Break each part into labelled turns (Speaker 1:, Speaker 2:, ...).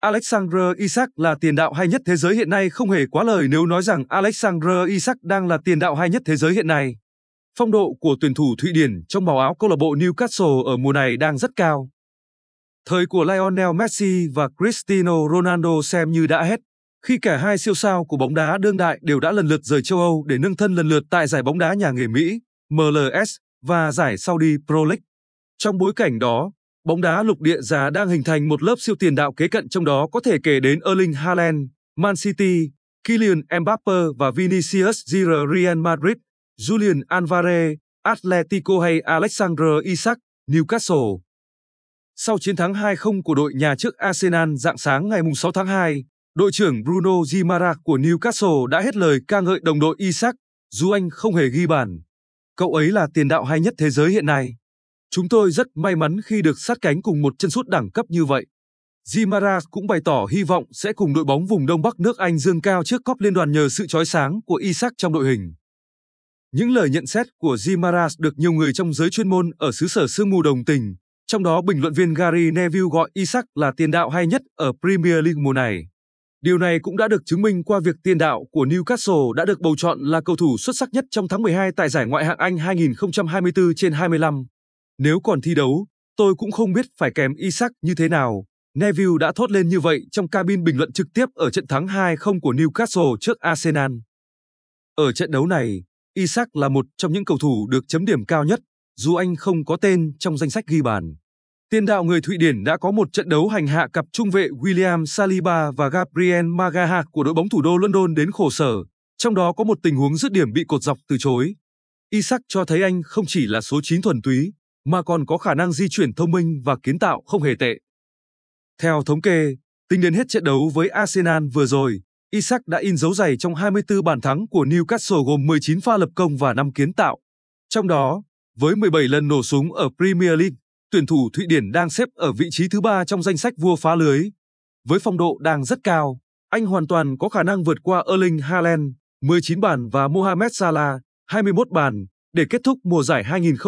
Speaker 1: Alexander Isak là tiền đạo hay nhất thế giới hiện nay không hề quá lời nếu nói rằng Alexander Isak đang là tiền đạo hay nhất thế giới hiện nay. Phong độ của tuyển thủ Thụy Điển trong màu áo câu lạc bộ Newcastle ở mùa này đang rất cao. Thời của Lionel Messi và Cristiano Ronaldo xem như đã hết, khi cả hai siêu sao của bóng đá đương đại đều đã lần lượt rời châu Âu để nương thân lần lượt tại giải bóng đá nhà nghề Mỹ, MLS và giải Saudi Pro League. Trong bối cảnh đó, bóng đá lục địa già đang hình thành một lớp siêu tiền đạo kế cận, trong đó có thể kể đến Erling Haaland, Man City, Kylian Mbappe và Vinicius Junior Real Madrid, Julian Alvarez, Atletico hay Alexander Isak, Newcastle. Sau chiến thắng 2-0 của đội nhà trước Arsenal rạng sáng ngày 6 tháng 2, đội trưởng Bruno Guimaraes của Newcastle đã hết lời ca ngợi đồng đội Isak, dù anh không hề ghi bàn. Cậu ấy là tiền đạo hay nhất thế giới hiện nay. Chúng tôi rất may mắn khi được sát cánh cùng một chân sút đẳng cấp như vậy. Guimaraes cũng bày tỏ hy vọng sẽ cùng đội bóng vùng Đông Bắc nước Anh dương cao chiếc cúp liên đoàn nhờ sự chói sáng của Isak trong đội hình. Những lời nhận xét của Guimaraes được nhiều người trong giới chuyên môn ở xứ sở sương mù đồng tình, trong đó bình luận viên Gary Neville gọi Isak là tiền đạo hay nhất ở Premier League mùa này. Điều này cũng đã được chứng minh qua việc tiền đạo của Newcastle đã được bầu chọn là cầu thủ xuất sắc nhất trong tháng 12 tại giải Ngoại hạng Anh 2024/25. Nếu còn thi đấu, tôi cũng không biết phải kèm Isak như thế nào, Neville đã thốt lên như vậy trong cabin bình luận trực tiếp ở trận thắng 2-0 của Newcastle trước Arsenal. Ở trận đấu này, Isak là một trong những cầu thủ được chấm điểm cao nhất, dù anh không có tên trong danh sách ghi bàn. Tiền đạo người Thụy Điển đã có một trận đấu hành hạ cặp trung vệ William Saliba và Gabriel Magalhaes của đội bóng thủ đô London đến khổ sở, trong đó có một tình huống dứt điểm bị cột dọc từ chối. Isak cho thấy anh không chỉ là số 9 thuần túy, mà còn có khả năng di chuyển thông minh và kiến tạo không hề tệ. Theo thống kê, tính đến hết trận đấu với Arsenal vừa rồi, Isak đã in dấu giày trong 24 bàn thắng của Newcastle gồm 19 pha lập công và 5 kiến tạo. Trong đó, với 17 lần nổ súng ở Premier League, tuyển thủ Thụy Điển đang xếp ở vị trí thứ 3 trong danh sách vua phá lưới. Với phong độ đang rất cao, anh hoàn toàn có khả năng vượt qua Erling Haaland, 19 bàn và Mohamed Salah, 21 bàn, để kết thúc mùa giải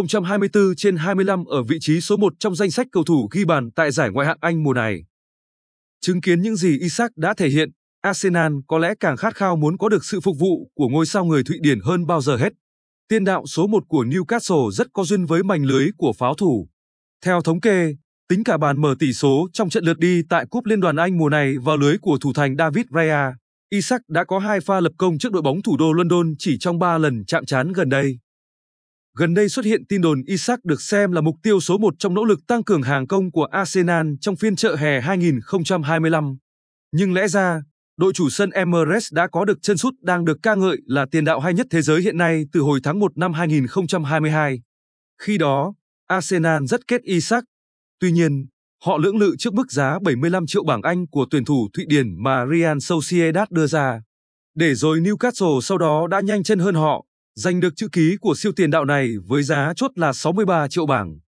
Speaker 1: 2024/25 ở vị trí số 1 trong danh sách cầu thủ ghi bàn tại giải Ngoại hạng Anh mùa này. Chứng kiến những gì Isak đã thể hiện, Arsenal có lẽ càng khát khao muốn có được sự phục vụ của ngôi sao người Thụy Điển hơn bao giờ hết. Tiền đạo số 1 của Newcastle rất có duyên với mảnh lưới của pháo thủ. Theo thống kê, tính cả bàn mở tỷ số trong trận lượt đi tại Cúp Liên đoàn Anh mùa này vào lưới của thủ thành David Raya, Isak đã có 2 pha lập công trước đội bóng thủ đô London chỉ trong 3 lần chạm trán gần đây. Gần đây xuất hiện tin đồn Isak được xem là mục tiêu số 1 trong nỗ lực tăng cường hàng công của Arsenal trong phiên chợ hè 2025. Nhưng lẽ ra, đội chủ sân Emirates đã có được chân sút đang được ca ngợi là tiền đạo hay nhất thế giới hiện nay từ hồi tháng 1 năm 2022. Khi đó, Arsenal rất kết Isak. Tuy nhiên, họ lưỡng lự trước mức giá 75 triệu bảng Anh của tuyển thủ Thụy Điển mà Real Sociedad đưa ra. Để rồi Newcastle sau đó đã nhanh chân hơn họ, giành được chữ ký của siêu tiền đạo này với giá chốt là 63 triệu bảng.